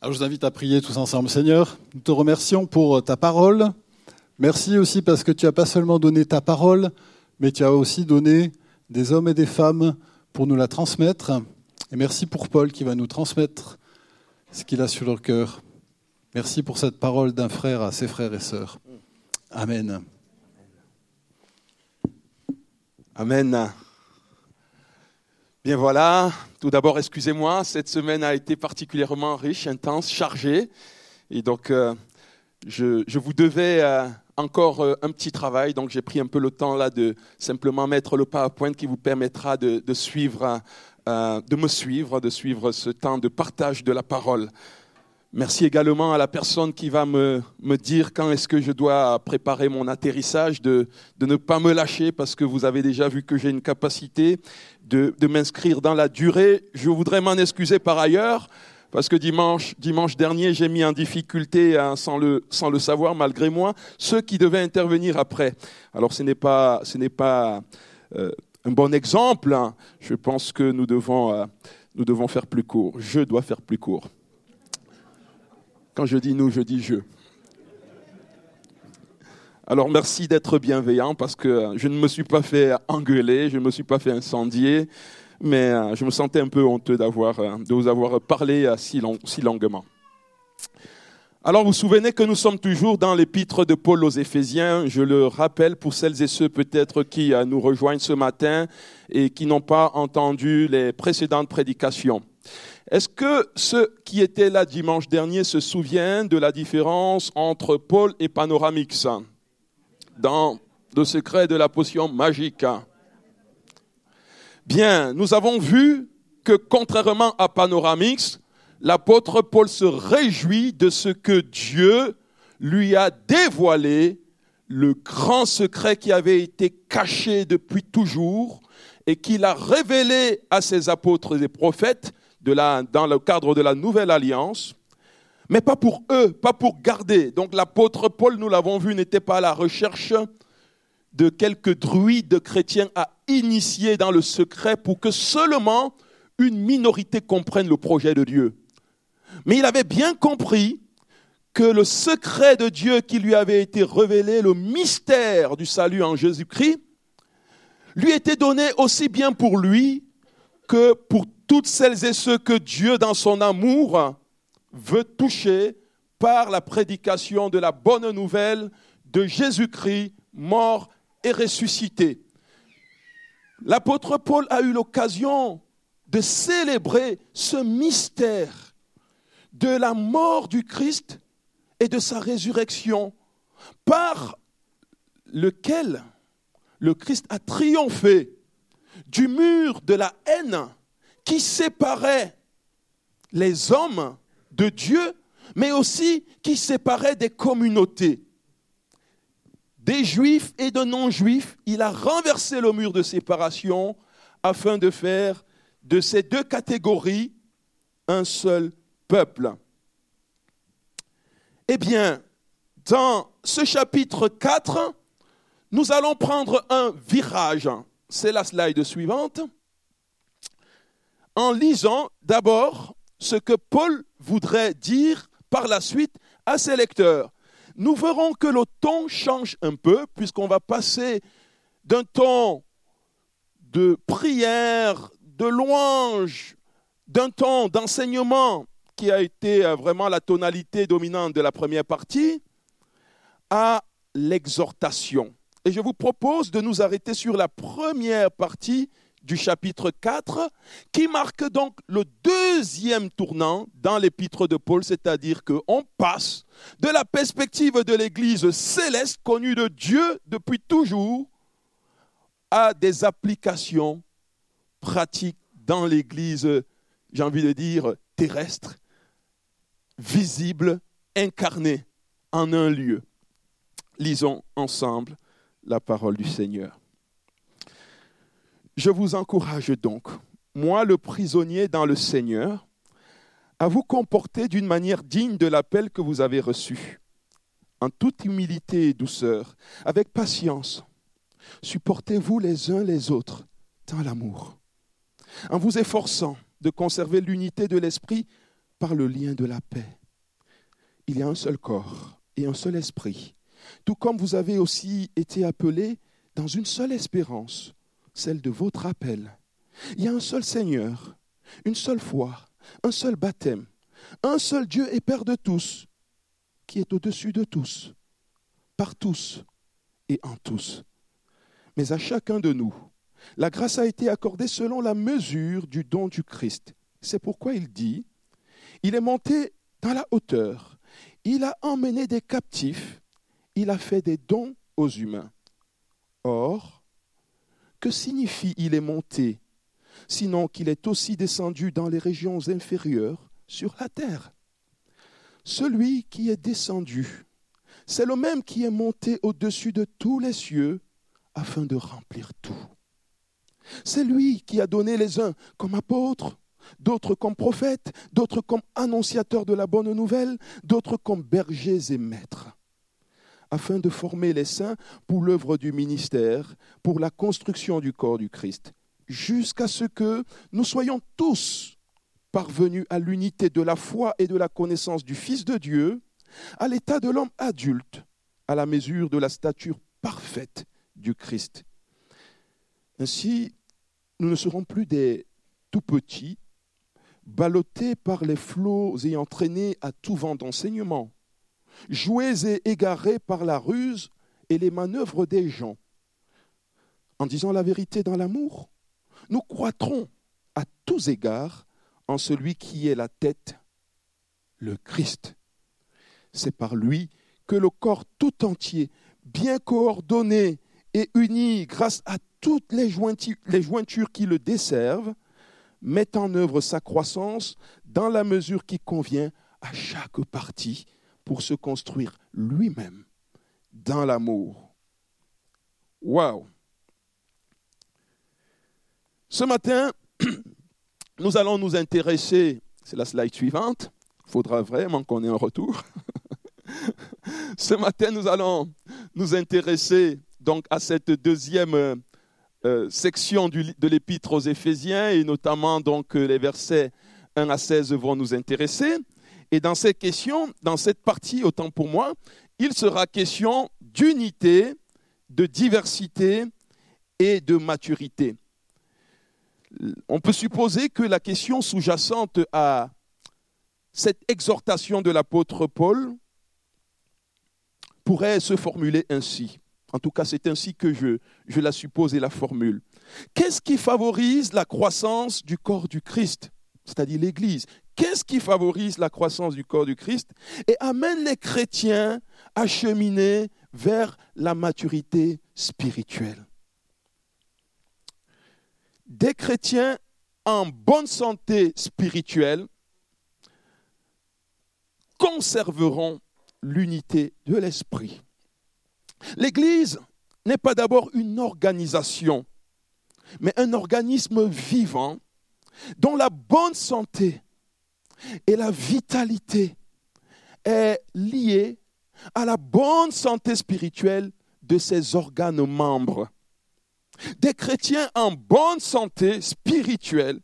Alors je vous invite à prier tous ensemble. Seigneur, nous te remercions pour ta parole. Merci aussi parce que tu n'as pas seulement donné ta parole, mais tu as aussi donné des hommes et des femmes pour nous la transmettre. Et merci pour Paul qui va nous transmettre ce qu'il a sur le cœur. Merci pour cette parole d'un frère à ses frères et sœurs. Amen. Amen. Bien voilà, tout d'abord excusez-moi, cette semaine a été particulièrement riche, intense, chargée. Et donc je vous devais encore un petit travail, donc j'ai pris un peu le temps là de simplement mettre le PowerPoint qui vous permettra de me suivre ce temps de partage de la parole. Merci également à la personne qui va me dire quand est-ce que je dois préparer mon atterrissage, de ne pas me lâcher parce que vous avez déjà vu que j'ai une capacité de m'inscrire dans la durée. Je voudrais m'en excuser par ailleurs parce que dimanche dernier, j'ai mis en difficulté, sans le savoir malgré moi, ceux qui devaient intervenir après. Alors ce n'est pas un bon exemple. Hein. Je pense que nous devons faire plus court. Je dois faire plus court. Quand je dis nous, je dis je. Alors merci d'être bienveillant parce que je ne me suis pas fait engueuler, je ne me suis pas fait incendier, mais je me sentais un peu honteux de vous avoir parlé si longuement. Alors vous vous souvenez que nous sommes toujours dans l'épître de Paul aux Éphésiens. Je le rappelle pour celles et ceux peut-être qui nous rejoignent ce matin et qui n'ont pas entendu les précédentes prédications. Est-ce que ceux qui étaient là dimanche dernier se souviennent de la différence entre Paul et Panoramix dans le secret de la potion magique? Bien, nous avons vu que contrairement à Panoramix, l'apôtre Paul se réjouit de ce que Dieu lui a dévoilé, le grand secret qui avait été caché depuis toujours et qu'il a révélé à ses apôtres et prophètes dans le cadre de la nouvelle alliance, mais pas pour eux, pas pour garder. Donc l'apôtre Paul, nous l'avons vu, n'était pas à la recherche de quelques druides chrétiens à initier dans le secret pour que seulement une minorité comprenne le projet de Dieu. Mais il avait bien compris que le secret de Dieu qui lui avait été révélé, le mystère du salut en Jésus-Christ, lui était donné aussi bien pour lui que pour toutes celles et ceux que Dieu, dans son amour, veut toucher par la prédication de la bonne nouvelle de Jésus-Christ, mort et ressuscité. L'apôtre Paul a eu l'occasion de célébrer ce mystère de la mort du Christ et de sa résurrection, par lequel le Christ a triomphé du mur de la haine qui séparait les hommes de Dieu, mais aussi qui séparait des communautés, des juifs et de non-juifs. Il a renversé le mur de séparation afin de faire de ces deux catégories un seul peuple. Eh bien, dans ce chapitre 4, nous allons prendre un virage. C'est la slide suivante. En lisant d'abord ce que Paul voudrait dire par la suite à ses lecteurs. Nous verrons que le ton change un peu, puisqu'on va passer d'un ton de prière, de louange, d'un ton d'enseignement qui a été vraiment la tonalité dominante de la première partie, à l'exhortation. Et je vous propose de nous arrêter sur la première partie du chapitre 4, qui marque donc le deuxième tournant dans l'épître de Paul, c'est-à-dire qu'on passe de la perspective de l'Église céleste connue de Dieu depuis toujours à des applications pratiques dans l'Église, j'ai envie de dire, terrestre, visible, incarnée en un lieu. Lisons ensemble la parole du Seigneur. Je vous encourage donc, moi le prisonnier dans le Seigneur, à vous comporter d'une manière digne de l'appel que vous avez reçu, en toute humilité et douceur, avec patience. Supportez-vous les uns les autres dans l'amour, en vous efforçant de conserver l'unité de l'esprit par le lien de la paix. Il y a un seul corps et un seul esprit, tout comme vous avez aussi été appelés dans une seule espérance, celle de votre appel. Il y a un seul Seigneur, une seule foi, un seul baptême, un seul Dieu et Père de tous, qui est au-dessus de tous, par tous et en tous. Mais à chacun de nous, la grâce a été accordée selon la mesure du don du Christ. C'est pourquoi il dit, il est monté dans la hauteur, il a emmené des captifs, il a fait des dons aux humains. Or, que signifie il est monté, sinon qu'il est aussi descendu dans les régions inférieures sur la terre? Celui qui est descendu, c'est le même qui est monté au-dessus de tous les cieux afin de remplir tout. C'est lui qui a donné les uns comme apôtres, d'autres comme prophètes, d'autres comme annonciateurs de la bonne nouvelle, d'autres comme bergers et maîtres, afin de former les saints pour l'œuvre du ministère, pour la construction du corps du Christ, jusqu'à ce que nous soyons tous parvenus à l'unité de la foi et de la connaissance du Fils de Dieu, à l'état de l'homme adulte, à la mesure de la stature parfaite du Christ. Ainsi, nous ne serons plus des tout petits, ballottés par les flots et entraînés à tout vent d'enseignement, joués et égarés par la ruse et les manœuvres des gens. En disant la vérité dans l'amour, nous croîtrons à tous égards en celui qui est la tête, le Christ. C'est par lui que le corps tout entier, bien coordonné et uni grâce à toutes les jointures qui le desservent, met en œuvre sa croissance dans la mesure qui convient à chaque partie pour se construire lui-même dans l'amour. Waouh! Ce matin, nous allons nous intéresser, c'est la slide suivante, il faudra vraiment qu'on ait un retour. Ce matin, nous allons nous intéresser donc à cette deuxième section de l'épître aux Éphésiens, et notamment donc les versets 1 à 16 vont nous intéresser. Et dans ces questions, dans cette partie, autant pour moi, il sera question d'unité, de diversité et de maturité. On peut supposer que la question sous-jacente à cette exhortation de l'apôtre Paul pourrait se formuler ainsi. En tout cas, c'est ainsi que je la suppose et la formule. Qu'est-ce qui favorise la croissance du corps du Christ, c'est-à-dire l'Église? Qu'est-ce qui favorise la croissance du corps du Christ et amène les chrétiens à cheminer vers la maturité spirituelle? Des chrétiens en bonne santé spirituelle conserveront l'unité de l'esprit. L'Église n'est pas d'abord une organisation, mais un organisme vivant dont la bonne santé et la vitalité est liée à la bonne santé spirituelle de ses organes membres. Des chrétiens en bonne santé spirituelle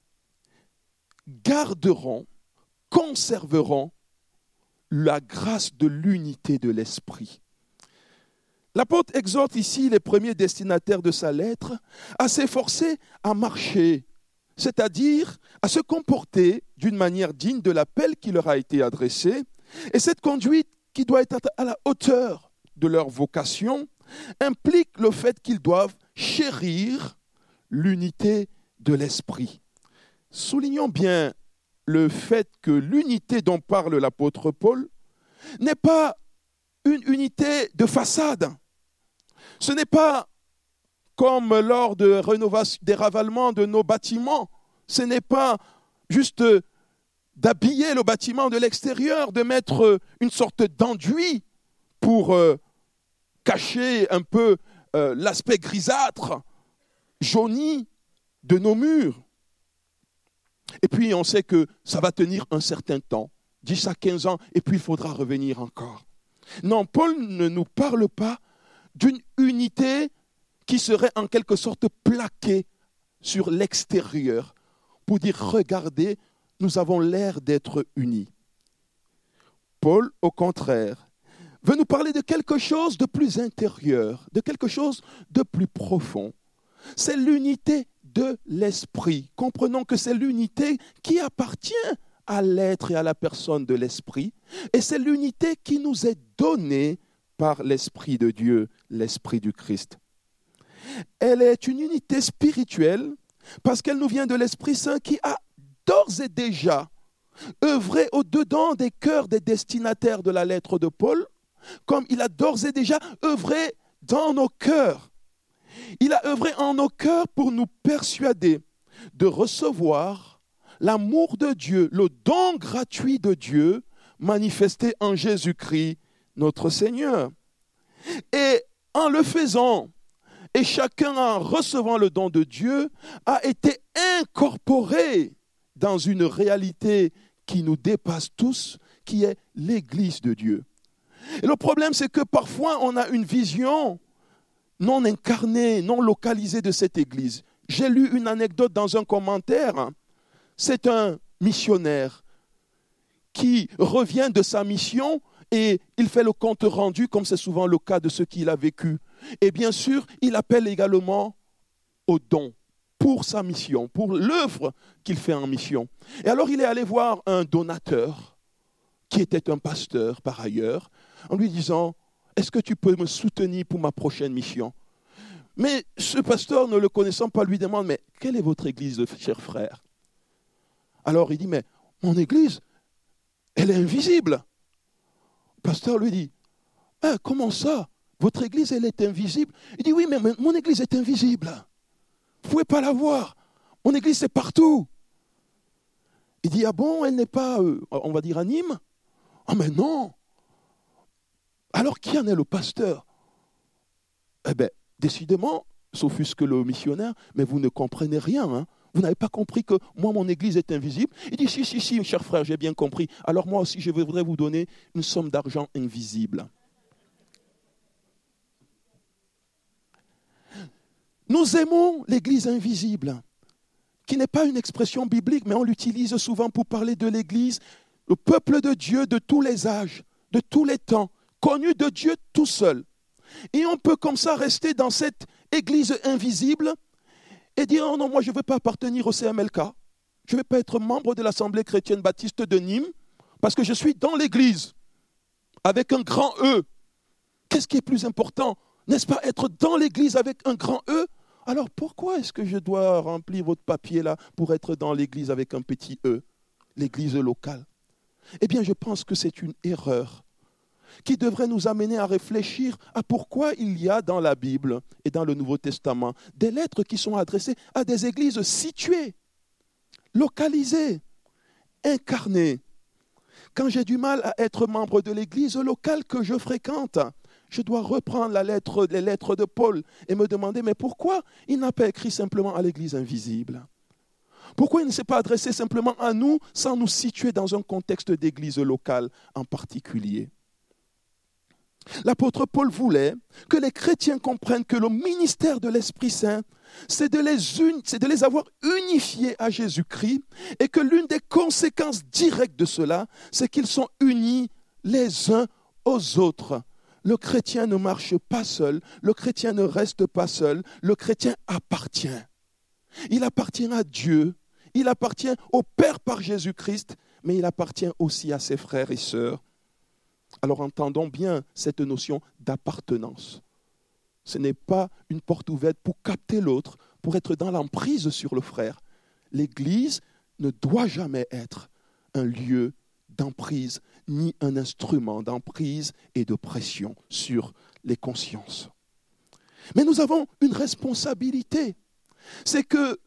garderont, conserveront la grâce de l'unité de l'esprit. L'apôtre exhorte ici les premiers destinataires de sa lettre à s'efforcer à marcher, c'est-à-dire à se comporter d'une manière digne de l'appel qui leur a été adressé. Et cette conduite qui doit être à la hauteur de leur vocation implique le fait qu'ils doivent chérir l'unité de l'esprit. Soulignons bien le fait que l'unité dont parle l'apôtre Paul n'est pas une unité de façade. Ce n'est pas comme lors de rénovation, des ravalements de nos bâtiments. Ce n'est pas juste d'habiller le bâtiment de l'extérieur, de mettre une sorte d'enduit pour cacher un peu l'aspect grisâtre, jauni de nos murs. Et puis on sait que ça va tenir un certain temps, 10 à 15 ans, et puis il faudra revenir encore. Non, Paul ne nous parle pas d'une unité qui serait en quelque sorte plaquée sur l'extérieur pour dire, regardez, nous avons l'air d'être unis. Paul, au contraire, veut nous parler de quelque chose de plus intérieur, de quelque chose de plus profond. C'est l'unité de l'esprit. Comprenons que c'est l'unité qui appartient à l'être et à la personne de l'esprit. Et c'est l'unité qui nous est donnée par l'Esprit de Dieu, l'Esprit du Christ. Elle est une unité spirituelle parce qu'elle nous vient de l'Esprit Saint qui a d'ores et déjà œuvré au-dedans des cœurs des destinataires de la lettre de Paul, comme il a d'ores et déjà œuvré dans nos cœurs. Il a œuvré en nos cœurs pour nous persuader de recevoir l'amour de Dieu, le don gratuit de Dieu manifesté en Jésus-Christ, notre Seigneur. Et en le faisant, et chacun en recevant le don de Dieu, a été incorporé dans une réalité qui nous dépasse tous, qui est l'Église de Dieu. Et le problème, c'est que parfois, on a une vision non incarnée, non localisée de cette Église. J'ai lu une anecdote dans un commentaire. C'est un missionnaire qui revient de sa mission et il fait le compte rendu, comme c'est souvent le cas de ce qu'il a vécu. Et bien sûr, il appelle également au don pour sa mission, pour l'œuvre qu'il fait en mission. Et alors, il est allé voir un donateur, qui était un pasteur par ailleurs, en lui disant « Est-ce que tu peux me soutenir pour ma prochaine mission ?» Mais ce pasteur, ne le connaissant pas, lui demande « Mais quelle est votre église, cher frère ?» Alors il dit « Mais mon église, elle est invisible. » Le pasteur lui dit « Comment ça? Votre église, elle est invisible ?» Il dit « Oui, mais mon église est invisible. Vous ne pouvez pas la voir. Mon église, c'est partout. » Il dit « Ah bon, elle n'est pas, on va dire, à Nîmes ?»« Ah mais non. » Alors qui en est le pasteur? Eh bien, décidément, s'offusque le missionnaire, mais vous ne comprenez rien, hein? Vous n'avez pas compris que moi, mon église est invisible? Il dit, si, cher frère, j'ai bien compris. Alors moi aussi, je voudrais vous donner une somme d'argent invisible. Nous aimons l'église invisible, qui n'est pas une expression biblique, mais on l'utilise souvent pour parler de l'église, le peuple de Dieu de tous les âges, de tous les temps, connu de Dieu tout seul. Et on peut comme ça rester dans cette église invisible et dire, oh non, moi je ne veux pas appartenir au CMLK, je ne veux pas être membre de l'Assemblée chrétienne baptiste de Nîmes, parce que je suis dans l'église, avec un grand E. Qu'est-ce qui est plus important? N'est-ce pas être dans l'église avec un grand E? Alors pourquoi est-ce que je dois remplir votre papier là pour être dans l'église avec un petit E, l'église locale? Eh bien, je pense que c'est une erreur qui devrait nous amener à réfléchir à pourquoi il y a dans la Bible et dans le Nouveau Testament des lettres qui sont adressées à des églises situées, localisées, incarnées. Quand j'ai du mal à être membre de l'église locale que je fréquente, je dois reprendre les lettres de Paul et me demander, mais pourquoi il n'a pas écrit simplement à l'église invisible? Pourquoi il ne s'est pas adressé simplement à nous sans nous situer dans un contexte d'église locale en particulier? L'apôtre Paul voulait que les chrétiens comprennent que le ministère de l'Esprit Saint, c'est de les avoir unifiés à Jésus-Christ et que l'une des conséquences directes de cela, c'est qu'ils sont unis les uns aux autres. Le chrétien ne marche pas seul, le chrétien ne reste pas seul, le chrétien appartient. Il appartient à Dieu, il appartient au Père par Jésus-Christ, mais il appartient aussi à ses frères et sœurs. Alors entendons bien cette notion d'appartenance. Ce n'est pas une porte ouverte pour capter l'autre, pour être dans l'emprise sur le frère. L'Église ne doit jamais être un lieu d'emprise, ni un instrument d'emprise et de pression sur les consciences. Mais nous avons une responsabilité. C'est que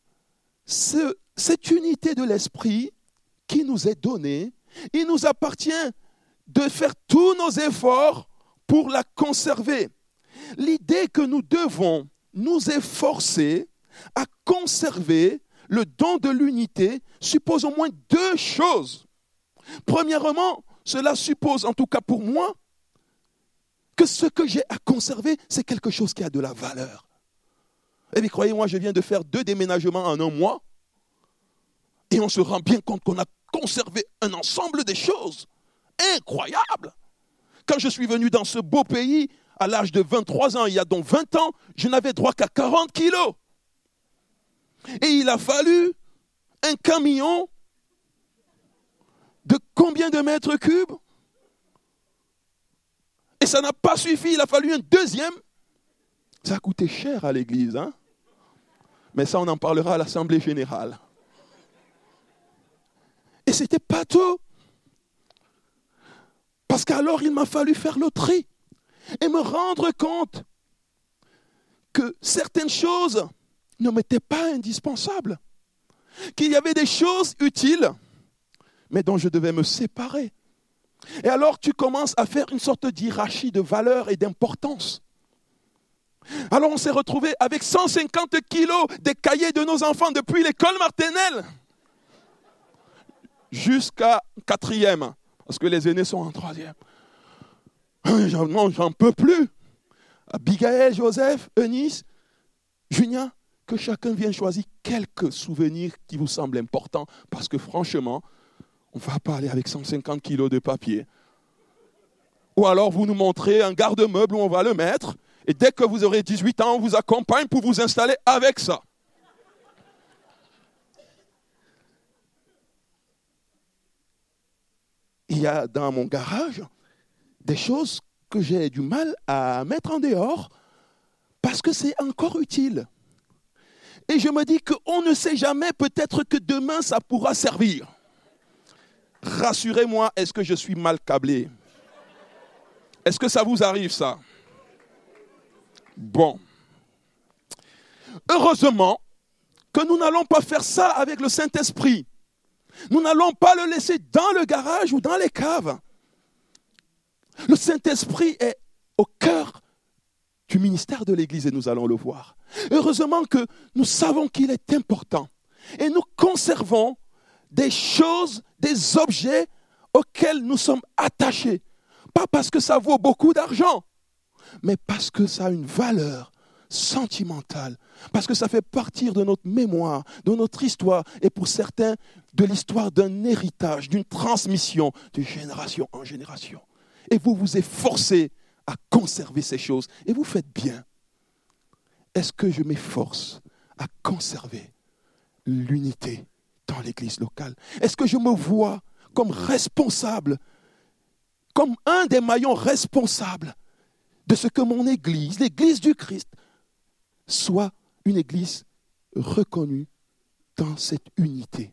cette unité de l'esprit qui nous est donnée, il nous appartient de faire tous nos efforts pour la conserver. L'idée que nous devons nous efforcer à conserver le don de l'unité suppose au moins deux choses. Premièrement, cela suppose, en tout cas pour moi, que ce que j'ai à conserver, c'est quelque chose qui a de la valeur. Et bien, croyez-moi, je viens de faire 2 déménagements en un mois et on se rend bien compte qu'on a conservé un ensemble des choses incroyables. Quand je suis venu dans ce beau pays, à l'âge de 23 ans, il y a donc 20 ans, je n'avais droit qu'à 40 kilos. Et il a fallu un camion de combien de mètres cubes? Et ça n'a pas suffi, il a fallu un deuxième. Ça a coûté cher à l'église, hein? Mais ça, on en parlera à l'Assemblée générale. Et ce n'était pas tout. Parce qu'alors, il m'a fallu faire le tri et me rendre compte que certaines choses ne m'étaient pas indispensables. Qu'il y avait des choses utiles, mais dont je devais me séparer. Et alors, tu commences à faire une sorte d'hiérarchie de valeurs et d'importance. Alors, on s'est retrouvé avec 150 kilos des cahiers de nos enfants depuis l'école maternelle jusqu'à 4e, parce que les aînés sont en 3e. J'en peux plus. Abigail, Joseph, Eunice, Junia, que chacun vienne choisir quelques souvenirs qui vous semblent importants, parce que franchement, on ne va pas aller avec 150 kilos de papier. Ou alors vous nous montrez un garde-meuble où on va le mettre, et dès que vous aurez 18 ans, on vous accompagne pour vous installer avec ça. Il y a dans mon garage des choses que j'ai du mal à mettre en dehors parce que c'est encore utile. Et je me dis qu'on ne sait jamais, peut-être que demain ça pourra servir. Rassurez-moi, est-ce que je suis mal câblé? Est-ce que ça vous arrive ça? Bon. Heureusement que nous n'allons pas faire ça avec le Saint-Esprit. Nous n'allons pas le laisser dans le garage ou dans les caves. Le Saint-Esprit est au cœur du ministère de l'Église et nous allons le voir. Heureusement que nous savons qu'il est important et nous conservons des choses, des objets auxquels nous sommes attachés. Pas parce que ça vaut beaucoup d'argent, mais parce que ça a une valeur sentimentale, parce que ça fait partie de notre mémoire, de notre histoire, et pour certains, de l'histoire d'un héritage, d'une transmission de génération en génération. Et vous vous efforcez à conserver ces choses, et vous faites bien. Est-ce que je m'efforce à conserver l'unité dans l'église locale? Est-ce que je me vois comme responsable, comme un des maillons responsables de ce que mon église, l'église du Christ, soit une église reconnue dans cette unité?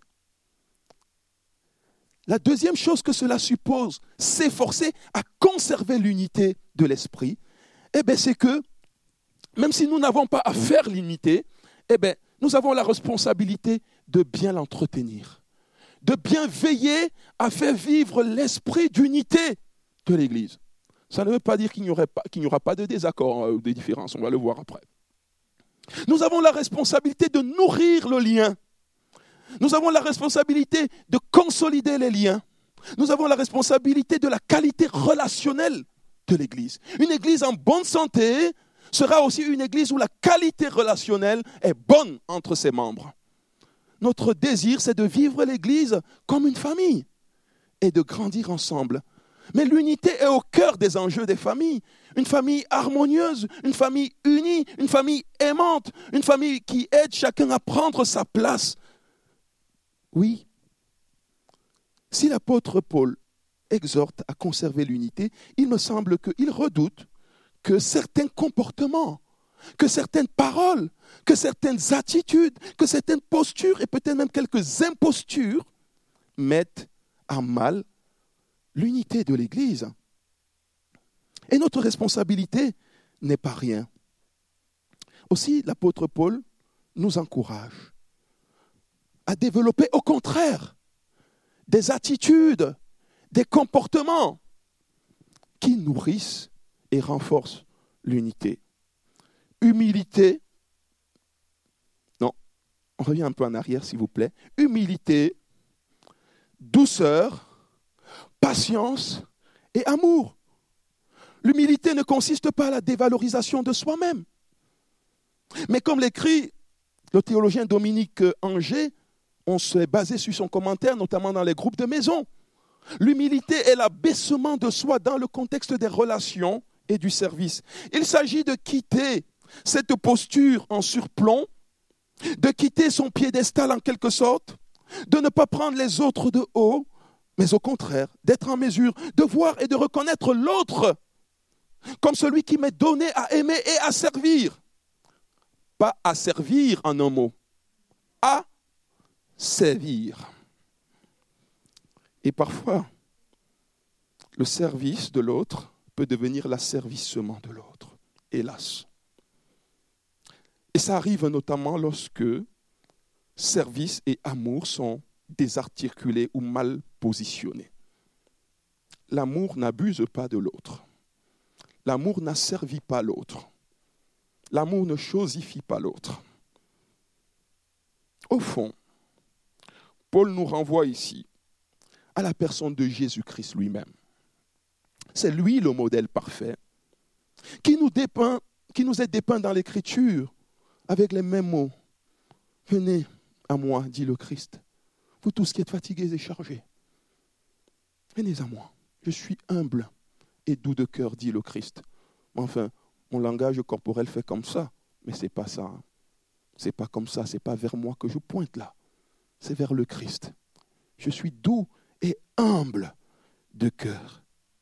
La deuxième chose que cela suppose, s'efforcer à conserver l'unité de l'esprit, c'est que, même si nous n'avons pas à faire l'unité, nous avons la responsabilité de bien l'entretenir, de bien veiller à faire vivre l'esprit d'unité de l'Église. Ça ne veut pas dire qu'il n'y aura pas de désaccord ou de différences, on va le voir après. Nous avons la responsabilité de nourrir le lien. Nous avons la responsabilité de consolider les liens. Nous avons la responsabilité de la qualité relationnelle de l'Église. Une Église en bonne santé sera aussi une Église où la qualité relationnelle est bonne entre ses membres. Notre désir, c'est de vivre l'Église comme une famille et de grandir ensemble. Mais l'unité est au cœur des enjeux des familles. Une famille harmonieuse, une famille unie, une famille aimante, une famille qui aide chacun à prendre sa place. Oui, si l'apôtre Paul exhorte à conserver l'unité, il me semble qu'il redoute que certains comportements, que certaines paroles, que certaines attitudes, que certaines postures et peut-être même quelques impostures mettent à mal l'unité de l'Église. Et notre responsabilité n'est pas rien. Aussi, l'apôtre Paul nous encourage à développer au contraire des attitudes, des comportements qui nourrissent et renforcent l'unité. Humilité, non, on revient un peu en arrière s'il vous plaît. Humilité, douceur, patience et amour. L'humilité ne consiste pas à la dévalorisation de soi-même. Mais comme l'écrit le théologien Dominique Angers, on s'est basé sur son commentaire, notamment dans les groupes de maison. L'humilité est l'abaissement de soi dans le contexte des relations et du service. Il s'agit de quitter cette posture en surplomb, de quitter son piédestal en quelque sorte, de ne pas prendre les autres de haut, mais au contraire, d'être en mesure de voir et de reconnaître l'autre comme celui qui m'est donné à aimer et à servir. Pas à servir en un mot, à servir. Et parfois, le service de l'autre peut devenir l'asservissement de l'autre, hélas. Et ça arrive notamment lorsque service et amour sont désarticulés ou mal positionnés. L'amour n'abuse pas de l'autre. L'amour n'asservit pas l'autre. L'amour ne chosifie pas l'autre. Au fond, Paul nous renvoie ici à la personne de Jésus-Christ lui-même. C'est lui le modèle parfait qui nous est dépeint dans l'Écriture avec les mêmes mots. Venez à moi, dit le Christ, vous tous qui êtes fatigués et chargés. Venez à moi, je suis humble et doux de cœur, dit le Christ. Enfin, mon langage corporel fait comme ça, mais ce n'est pas ça. Ce n'est pas comme ça, ce n'est pas vers moi que je pointe là. C'est vers le Christ. Je suis doux et humble de cœur.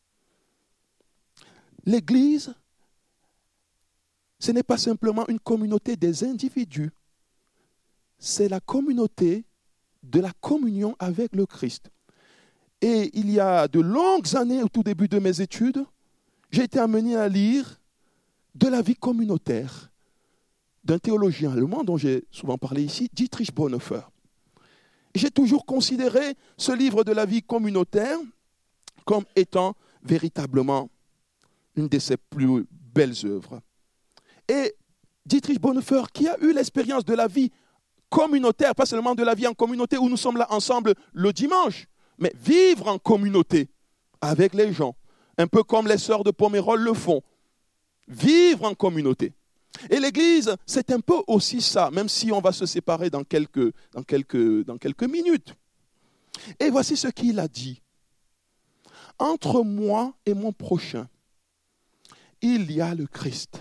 L'Église, ce n'est pas simplement une communauté des individus. C'est la communauté de la communion avec le Christ. Et il y a de longues années, au tout début de mes études, j'ai été amené à lire de la vie communautaire d'un théologien allemand dont j'ai souvent parlé ici, Dietrich Bonhoeffer. J'ai toujours considéré ce livre de la vie communautaire comme étant véritablement une de ses plus belles œuvres. Et Dietrich Bonhoeffer, qui a eu l'expérience de la vie communautaire, pas seulement de la vie en communauté où nous sommes là ensemble le dimanche, mais vivre en communauté avec les gens, un peu comme les sœurs de Pomerol le font. Vivre en communauté. Et l'Église, c'est un peu aussi ça, même si on va se séparer dans quelques minutes. Et voici ce qu'il a dit. Entre moi et mon prochain, il y a le Christ.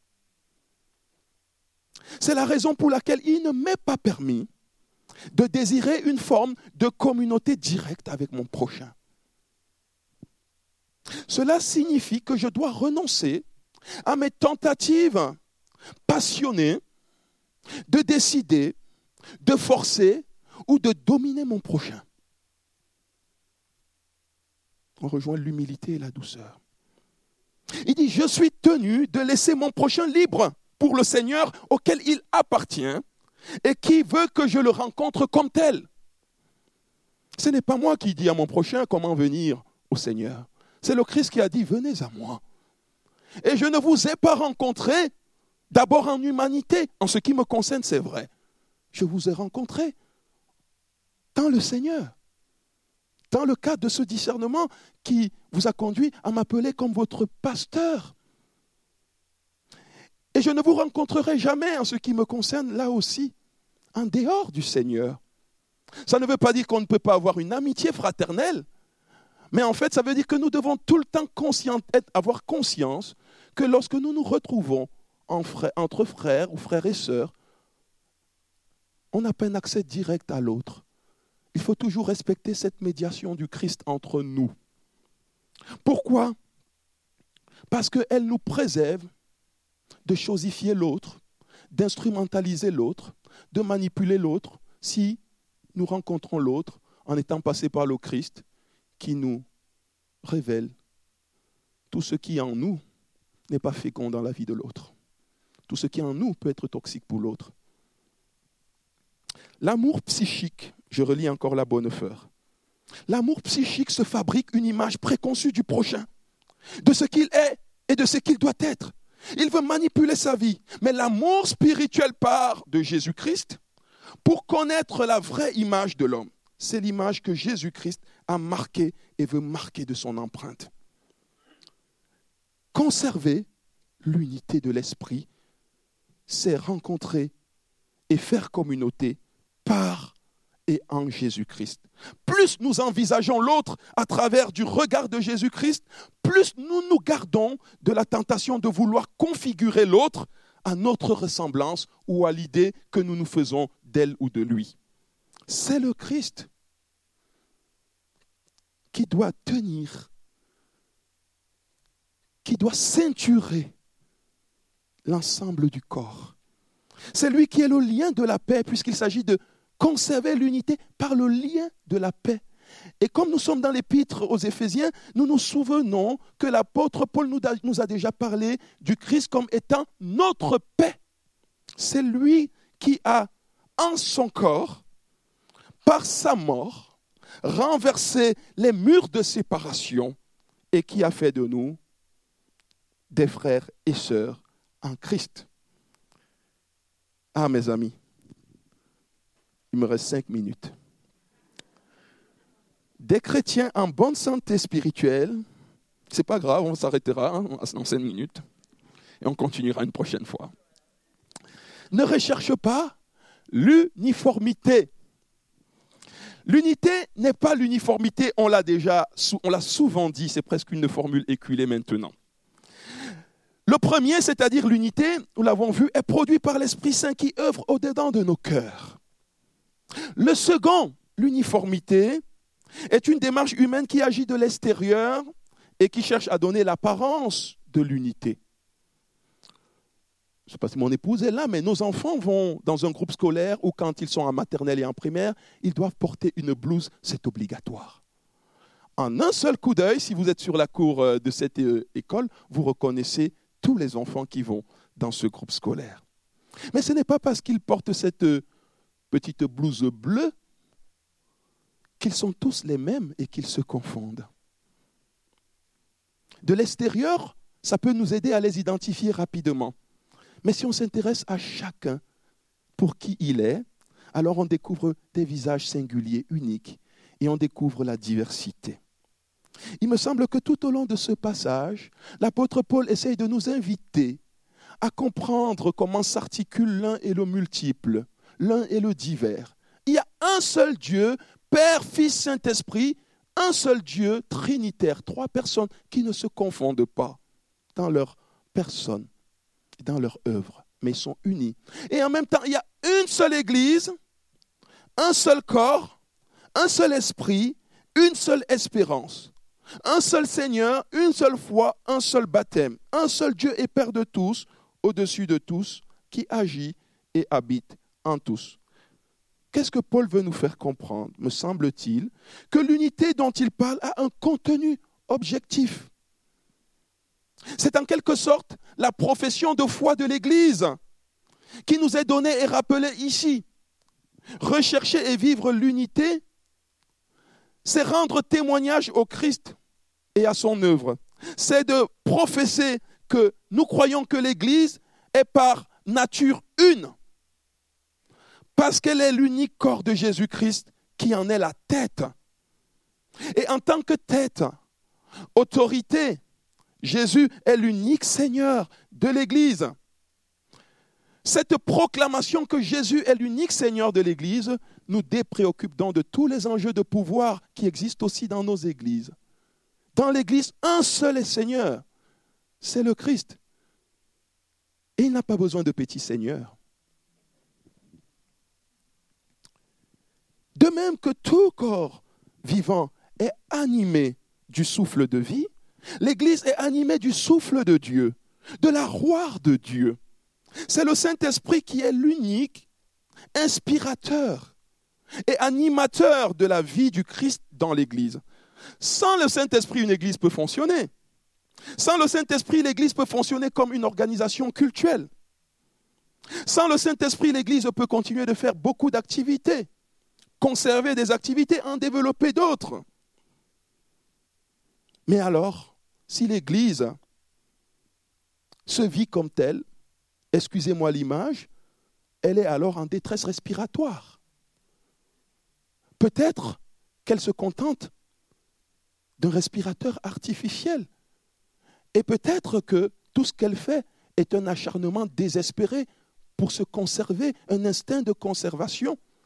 C'est la raison pour laquelle il ne m'est pas permis de désirer une forme de communauté directe avec mon prochain. Cela signifie que je dois renoncer à mes tentatives passionnées de décider, de forcer ou de dominer mon prochain. On rejoint l'humilité et la douceur. Il dit, je suis tenu de laisser mon prochain libre pour le Seigneur auquel il appartient et qui veut que je le rencontre comme tel. Ce n'est pas moi qui dis à mon prochain comment venir au Seigneur. C'est le Christ qui a dit, venez à moi. Et je ne vous ai pas rencontré d'abord en humanité. En ce qui me concerne, c'est vrai. Je vous ai rencontré dans le Seigneur. Dans le cadre de ce discernement qui vous a conduit à m'appeler comme votre pasteur. Et je ne vous rencontrerai jamais en ce qui me concerne, là aussi, en dehors du Seigneur. Ça ne veut pas dire qu'on ne peut pas avoir une amitié fraternelle, mais en fait, ça veut dire que nous devons tout le temps avoir conscience que lorsque nous nous retrouvons entre frères ou frères et sœurs, on n'a pas un accès direct à l'autre. Il faut toujours respecter cette médiation du Christ entre nous. Pourquoi ? Parce qu'elle nous préserve de chosifier l'autre, d'instrumentaliser l'autre, de manipuler l'autre, si nous rencontrons l'autre en étant passés par le Christ qui nous révèle tout ce qui en nous n'est pas fécond dans la vie de l'autre. Tout ce qui en nous peut être toxique pour l'autre. L'amour psychique, je relis encore la Bonhoeffer. L'amour psychique se fabrique une image préconçue du prochain, de ce qu'il est et de ce qu'il doit être. Il veut manipuler sa vie, mais l'amour spirituel part de Jésus-Christ pour connaître la vraie image de l'homme. C'est l'image que Jésus-Christ a marquée et veut marquer de son empreinte. Conserver l'unité de l'esprit, c'est rencontrer et faire communauté par et en Jésus-Christ. Plus nous envisageons l'autre à travers du regard de Jésus-Christ, plus nous nous gardons de la tentation de vouloir configurer l'autre à notre ressemblance ou à l'idée que nous nous faisons d'elle ou de lui. C'est le Christ qui doit tenir, qui doit ceinturer l'ensemble du corps. C'est lui qui est le lien de la paix, puisqu'il s'agit de conserver l'unité par le lien de la paix. Et comme nous sommes dans l'épître aux Éphésiens, nous nous souvenons que l'apôtre Paul nous a déjà parlé du Christ comme étant notre paix. C'est lui qui a, en son corps, par sa mort, renversé les murs de séparation et qui a fait de nous des frères et sœurs en Christ. Ah, mes amis, il me reste 5 minutes. Des chrétiens en bonne santé spirituelle, c'est pas grave, on s'arrêtera en 5 minutes et on continuera une prochaine fois. Ne recherche pas l'uniformité. L'unité n'est pas l'uniformité, on l'a souvent dit, c'est presque une formule éculée maintenant. Le premier, c'est-à-dire l'unité, nous l'avons vu, est produit par l'Esprit Saint qui œuvre au-dedans de nos cœurs. Le second, l'uniformité, est une démarche humaine qui agit de l'extérieur et qui cherche à donner l'apparence de l'unité. Je ne sais pas si mon épouse est là, mais nos enfants vont dans un groupe scolaire où quand ils sont en maternelle et en primaire, ils doivent porter une blouse, c'est obligatoire. En un seul coup d'œil, si vous êtes sur la cour de cette école, vous reconnaissez tous les enfants qui vont dans ce groupe scolaire. Mais ce n'est pas parce qu'ils portent cette petite blouse bleue qu'ils sont tous les mêmes et qu'ils se confondent. De l'extérieur, ça peut nous aider à les identifier rapidement. Mais si on s'intéresse à chacun pour qui il est, alors on découvre des visages singuliers, uniques, et on découvre la diversité. Il me semble que tout au long de ce passage, l'apôtre Paul essaye de nous inviter à comprendre comment s'articule l'un et le multiple, l'un et le divers. Il y a un seul Dieu, Père, Fils, Saint-Esprit, un seul Dieu trinitaire, 3 personnes qui ne se confondent pas dans leur personne, dans leur œuvre, mais ils sont unis. Et en même temps, il y a une seule Église, un seul corps, un seul esprit, une seule espérance. Un seul Seigneur, une seule foi, un seul baptême. Un seul Dieu et Père de tous, au-dessus de tous, qui agit et habite en tous. Qu'est-ce que Paul veut nous faire comprendre, me semble-t-il, que l'unité dont il parle a un contenu objectif. C'est en quelque sorte la profession de foi de l'Église qui nous est donnée et rappelée ici. Rechercher et vivre l'unité, c'est rendre témoignage au Christ et à son œuvre. C'est de professer que nous croyons que l'Église est par nature une, parce qu'elle est l'unique corps de Jésus-Christ qui en est la tête. Et en tant que tête, autorité, Jésus est l'unique Seigneur de l'Église. Cette proclamation que Jésus est l'unique Seigneur de l'Église nous dépréoccupe donc de tous les enjeux de pouvoir qui existent aussi dans nos églises. Dans l'Église, un seul est Seigneur, c'est le Christ. Et il n'a pas besoin de petits seigneurs. De même que tout corps vivant est animé du souffle de vie, l'Église est animée du souffle de Dieu, de la roire de Dieu. C'est le Saint-Esprit qui est l'unique inspirateur et animateur de la vie du Christ dans l'Église. Sans le Saint-Esprit, une Église peut fonctionner. Sans le Saint-Esprit, l'Église peut fonctionner comme une organisation cultuelle. Sans le Saint-Esprit, l'Église peut continuer de faire beaucoup d'activités, conserver des activités, en développer d'autres. Mais alors, si l'Église se vit comme telle, excusez-moi l'image, elle est alors en détresse respiratoire. Peut-être qu'elle se contente d'un respirateur artificiel. Et peut-être que tout ce qu'elle fait est un acharnement désespéré pour se conserver, un instinct de conservation.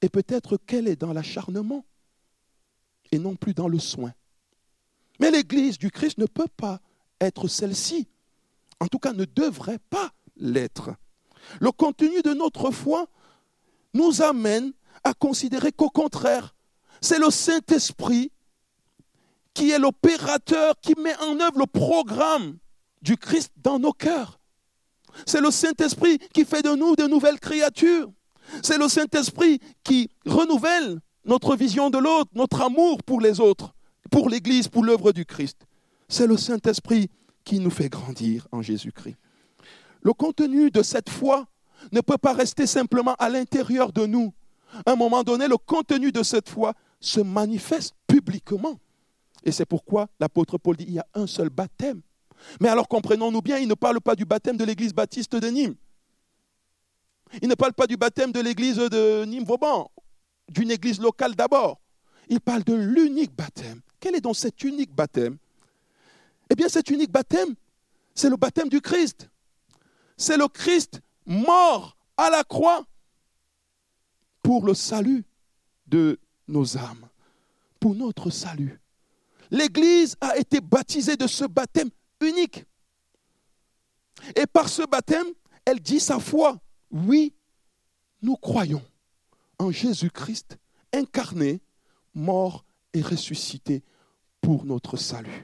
Et peut-être qu'elle est dans l'acharnement et non plus dans le soin. Mais l'Église du Christ ne peut pas être celle-ci. En tout cas, ne devrait pas l'être. Le contenu de notre foi nous amène à considérer qu'au contraire, c'est le Saint-Esprit qui est l'opérateur, qui met en œuvre le programme du Christ dans nos cœurs. C'est le Saint-Esprit qui fait de nous de nouvelles créatures. C'est le Saint-Esprit qui renouvelle notre vision de l'autre, notre amour pour les autres, pour l'Église, pour l'œuvre du Christ. C'est le Saint-Esprit qui nous fait grandir en Jésus-Christ. Le contenu de cette foi ne peut pas rester simplement à l'intérieur de nous. À un moment donné, le contenu de cette foi se manifeste publiquement. Et c'est pourquoi l'apôtre Paul dit qu'il y a un seul baptême. Mais alors comprenons-nous bien, il ne parle pas du baptême de l'église baptiste de Nîmes. Il ne parle pas du baptême de l'église de Nîmes-Vauban, d'une église locale d'abord. Il parle de l'unique baptême. Quel est donc cet unique baptême? Eh bien, cet unique baptême, c'est le baptême du Christ. C'est le Christ mort à la croix pour le salut de nos âmes, pour notre salut. L'Église a été baptisée de ce baptême unique. Et par ce baptême, elle dit sa foi. Oui, nous croyons en Jésus-Christ incarné, mort et ressuscité pour notre salut.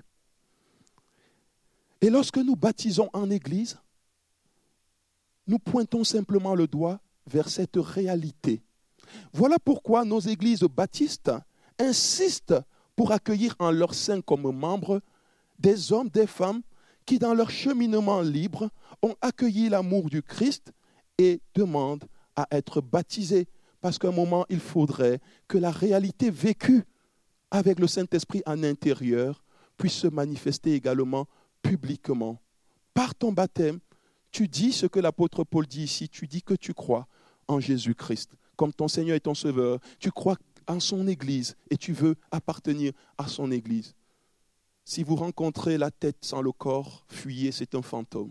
Et lorsque nous baptisons en Église, nous pointons simplement le doigt vers cette réalité. Voilà pourquoi nos églises baptistes insistent pour accueillir en leur sein comme membres des hommes, des femmes qui, dans leur cheminement libre, ont accueilli l'amour du Christ et demandent à être baptisés. Parce qu'à un moment, il faudrait que la réalité vécue avec le Saint-Esprit en intérieur puisse se manifester également publiquement. Par ton baptême, tu dis ce que l'apôtre Paul dit ici, tu dis que tu crois en Jésus-Christ, comme ton Seigneur et ton Sauveur. Tu crois en son Église et tu veux appartenir à son Église. Si vous rencontrez la tête sans le corps, fuyez, c'est un fantôme.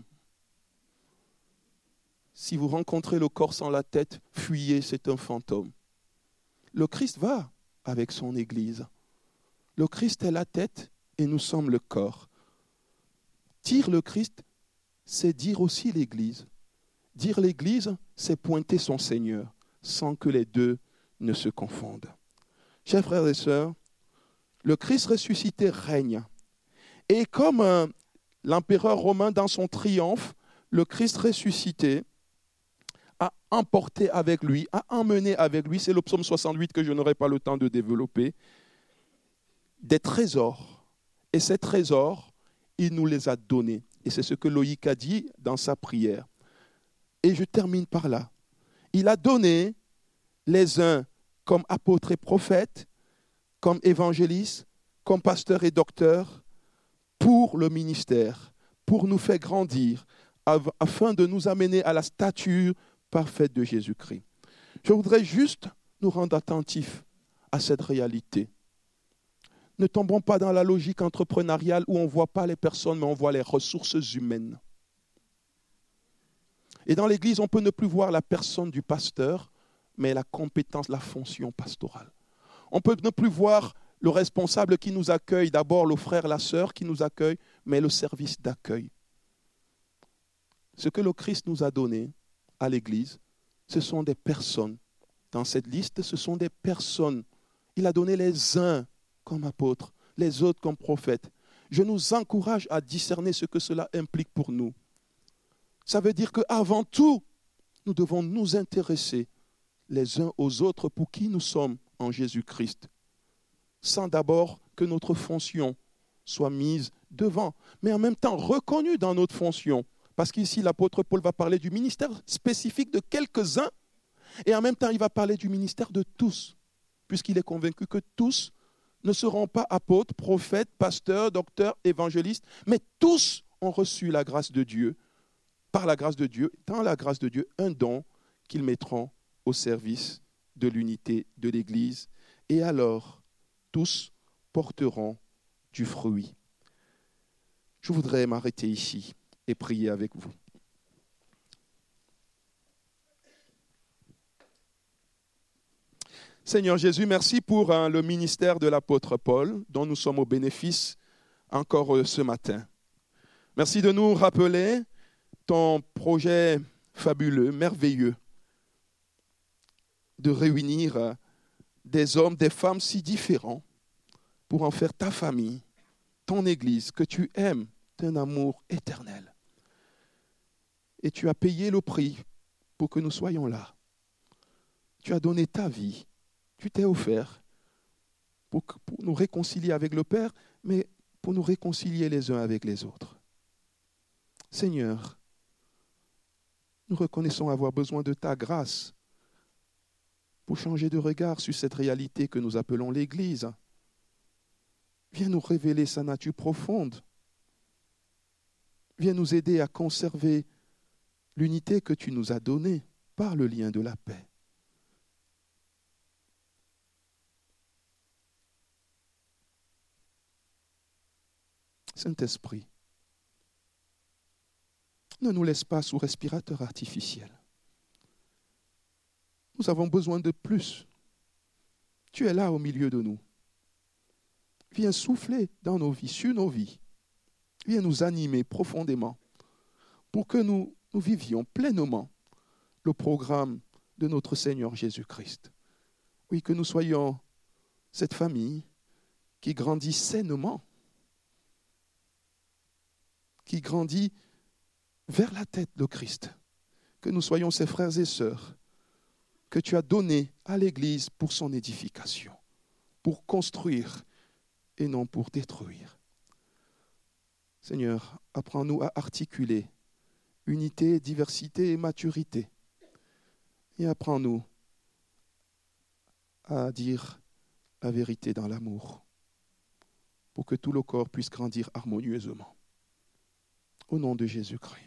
Si vous rencontrez le corps sans la tête, fuyez, c'est un fantôme. Le Christ va avec son Église. Le Christ est la tête et nous sommes le corps. Dire le Christ, c'est dire aussi l'Église. Dire l'Église, c'est pointer son Seigneur, sans que les deux ne se confondent. Chers frères et sœurs, le Christ ressuscité règne. Et comme l'empereur romain dans son triomphe, le Christ ressuscité a emporté avec lui, a emmené avec lui, c'est le psaume 68 que je n'aurai pas le temps de développer, des trésors. Et ces trésors, il nous les a donnés. Et c'est ce que Loïc a dit dans sa prière. Et je termine par là. Il a donné les uns comme apôtres et prophètes, comme évangélistes, comme pasteurs et docteurs, pour le ministère, pour nous faire grandir, afin de nous amener à la stature parfaite de Jésus-Christ. Je voudrais juste nous rendre attentifs à cette réalité. Ne tombons pas dans la logique entrepreneuriale où on ne voit pas les personnes, mais on voit les ressources humaines. Et dans l'Église, on peut ne plus voir la personne du pasteur, mais la compétence, la fonction pastorale. On peut ne plus voir le responsable qui nous accueille, d'abord le frère, la sœur qui nous accueille, mais le service d'accueil. Ce que le Christ nous a donné à l'Église, ce sont des personnes. Dans cette liste, ce sont des personnes. Il a donné les uns comme apôtres, les autres comme prophètes. Je nous encourage à discerner ce que cela implique pour nous. Ça veut dire qu'avant tout, nous devons nous intéresser les uns aux autres pour qui nous sommes en Jésus-Christ, sans d'abord que notre fonction soit mise devant, mais en même temps reconnue dans notre fonction. Parce qu'ici, l'apôtre Paul va parler du ministère spécifique de quelques-uns, et en même temps, il va parler du ministère de tous, puisqu'il est convaincu que tous ne seront pas apôtres, prophètes, pasteurs, docteurs, évangélistes, mais tous ont reçu la grâce de Dieu, par la grâce de Dieu, dans la grâce de Dieu, un don qu'ils mettront au service de l'unité de l'Église. Et alors, tous porteront du fruit. Je voudrais m'arrêter ici et prier avec vous. Seigneur Jésus, merci pour le ministère de l'apôtre Paul, dont nous sommes au bénéfice encore ce matin. Merci de nous rappeler ton projet fabuleux, merveilleux, de réunir des hommes, des femmes si différents pour en faire ta famille, ton Église, que tu aimes d'un amour éternel. Et tu as payé le prix pour que nous soyons là. Tu as donné ta vie, tu t'es offert pour nous réconcilier avec le Père, mais pour nous réconcilier les uns avec les autres. Seigneur, nous reconnaissons avoir besoin de ta grâce pour changer de regard sur cette réalité que nous appelons l'Église. Viens nous révéler sa nature profonde. Viens nous aider à conserver l'unité que tu nous as donnée par le lien de la paix. Saint-Esprit, ne nous laisse pas sous respirateur artificiel. Nous avons besoin de plus. Tu es là au milieu de nous. Viens souffler dans nos vies, sur nos vies. Viens nous animer profondément pour que nous vivions pleinement le programme de notre Seigneur Jésus-Christ. Oui, que nous soyons cette famille qui grandit sainement, qui grandit vers la tête de Christ. Que nous soyons ses frères et sœurs que tu as donnés à l'Église pour son édification, pour construire et non pour détruire. Seigneur, apprends-nous à articuler unité, diversité et maturité. Et apprends-nous à dire la vérité dans l'amour pour que tout le corps puisse grandir harmonieusement. Au nom de Jésus-Christ.